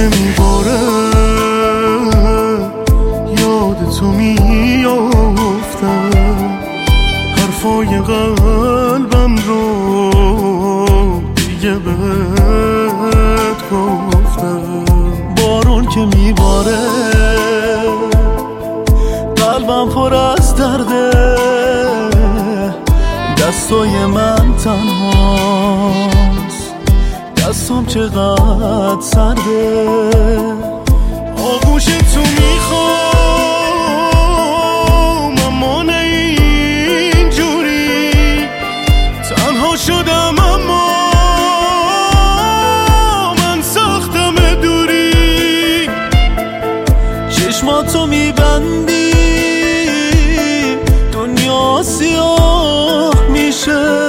که میباره یاد تو میافتم، حرفای قلبم رو دیگه بهت گفتم. بارون که میباره قلبم پر از درده، دستای من تنهاست، دستم چقدر سرده. آغوش تو میخوام اما نه اینجوری، تنها شدم اما من ساختم دوری. چشماتو میبندی دنیا سیاه میشه،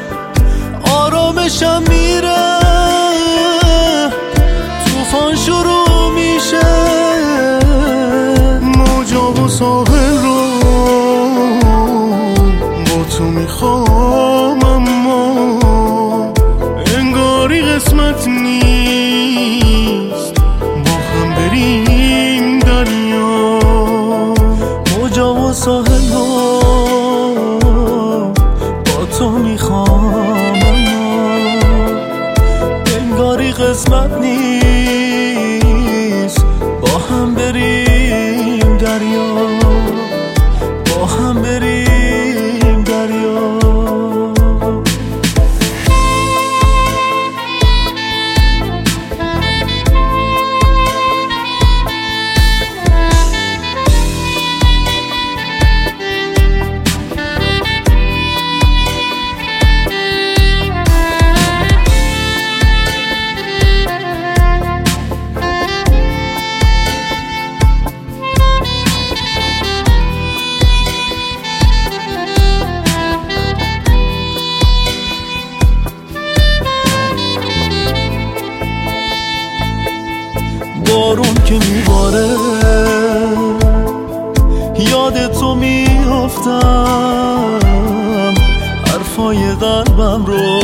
آرامشم میره، طوفان شروع میشه. موجا و ساحل رو با تو میخوام اما انگاری قسمت نیست با هم بریم دریا. موجا و ساحل رو با تو میخوام اما انگاری قسمت نیست با هم بریم دریا، با هم بریم دریا. بارون که میباره یاد تو میافتم، حرفای قلبم رو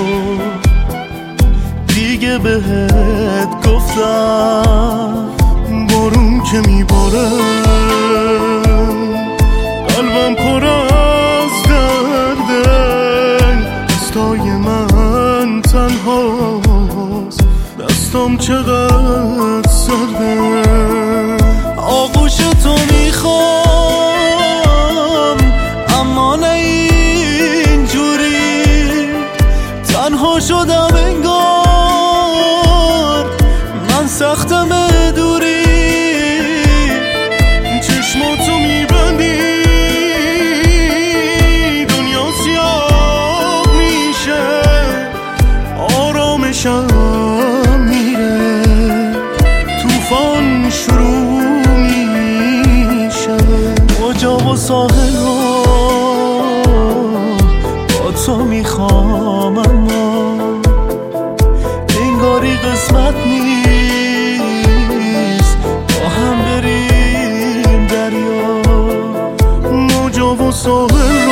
دیگه بهت گفتم. بارون که میباره قلبم پر از درده، دستای من تنهاست، دستم چقدر سرده. آغوش تو میخوام اما نه اینجوری، تنها شدم انگار من سختم دوری. چشماتو میبندی دنیا سیاه میشه، آرامشم میره، طوفان شروع میشه. موجا و ساحل رو با تو میخوام اما انگاری قسمت نیست با هم بریم دریا. موجا و ساحل